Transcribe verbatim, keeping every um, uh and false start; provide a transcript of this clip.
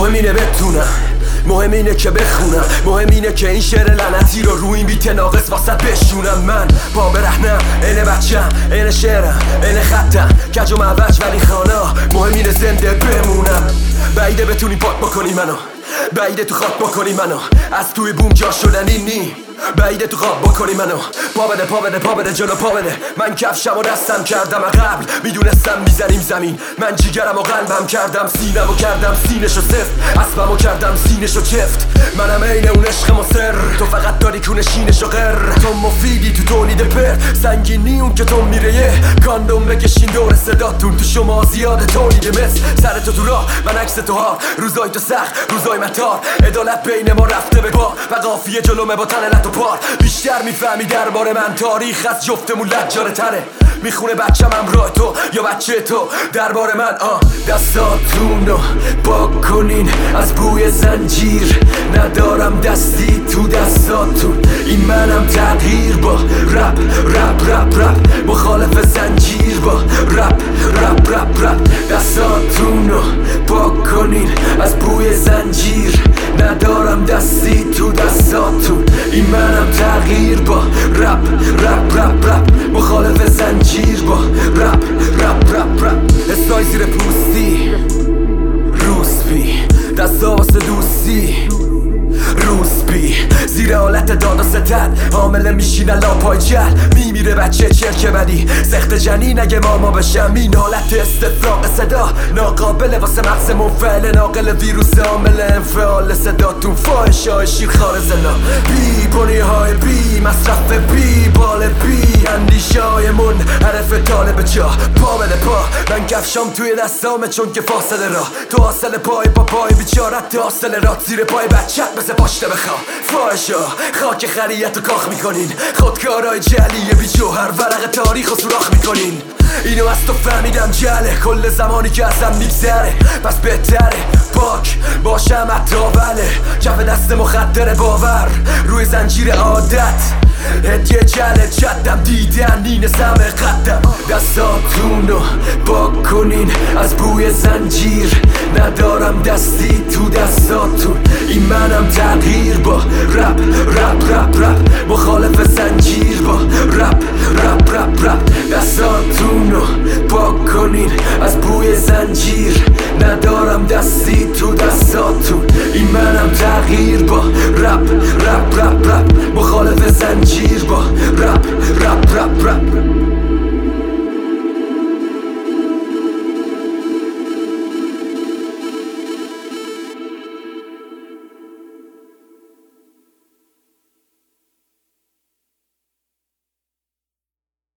مهم اینه بتونم، مهم اینه که بخونم، مهم اینه که این شعر لعنتی رو روی این بیت ناقص واسه بشونم. من با برهنم، اینه بچم، اینه شعرم، اینه خطم، کج و معوج ولی خانا. مهم اینه زنده بمونم. بعیده بتونی پاک بکنی منو، بعیده تو خاک بکنی منو، از توی بوم جا شدنی نی. بعیده تو خواب بکنی منو، پا بده پا بده پا بده جلو پا بده. من کفشم و دستم کردم قبل، میدونستم میزنیم زمین. من جیگرم و قلبم کردم سینم و کردم سینشو سفت، اسبم و کردم سینشو چفت. منم عین اون عشق مصر، تو فقط داری کونه شینشو غر. تو مفیدی تو تولید پر، سنگینی اون که تو میره یه کاندوم بکشین دور صداتون. تو شما زیاده تولید مس، سر تو تو راه من عکس تو ها. روزای تو سخت روزای متار، عدالت بین ما رفته به با و قافیه جلومه با تن لط و پار. بیشتر میفهمی درباره من، تاریخ از جفتمون لجاره تره. میخونه بچم همراه تو یا بچه تو درباره من. آه دستاتون رو پاک کنین از بوی زنجیر، ندارم دستی تو دستاتون. این منم تغییر با رپ رپ رپ رپ، مخالف زنجیر با رپ رپ رپ رپ. دستاتون رو پاک کنین از بوی زنجیر، ندارم دستی تو دستاتون. این منم تغییر با رپ رپ رپ رپ، مخالف زنجیر با رپ رپ رپ رپ. استای زیر پوستی روسپی، دستا واسه دوستی روسپی، زیر حالت داد و ستد حامله میشینه لا پای جل. میمیره بچه چرکه بدی سخت جنین اگه ماما بشم. این حالت استفراغ صدا ناقابله واسه مغز منفعل، ناقل ویروس عامل انفعال صداتون. فاحش های شیر خار زنا، بی بنی های بی مصرف، بی بال بی اندیشه های من حرف طالب جا. پا بده پا، من کفشام توی دستامه چون که فاصله راه. تو حاصل پای با پای بیچارت، تو حاصل رات زیر پای بچت مثل پاشته بخوا. فاحشا خاک خریت و کاخ میکنین، خودکارای جلیه بی جوهر ورق تاریخ و سوراخ میکنین. اینو از تو فهمیدم جله، کل زمانی که ازم میگذره پس بهتره پاک باشم حتی بله. کف دست مخدر باور روی زنجیر عادت، هدیه جله جدم دیدن این سمه قدم. دستاتون رو پاک کنین از بوی زنجیر، ندارم دستی تو دستاتون. این منم تغییر با رپ رپ رپ رپ، مخالف زنجیر با رپ رپ رپ رپ. دستاتون رو پاک کنین از بوی زنجیر، ندارم دستی تو دستاتون. این منم تغییر با رپ رپ رپ رپ، مخالف زنجیر با رپ رپ رپ رپ.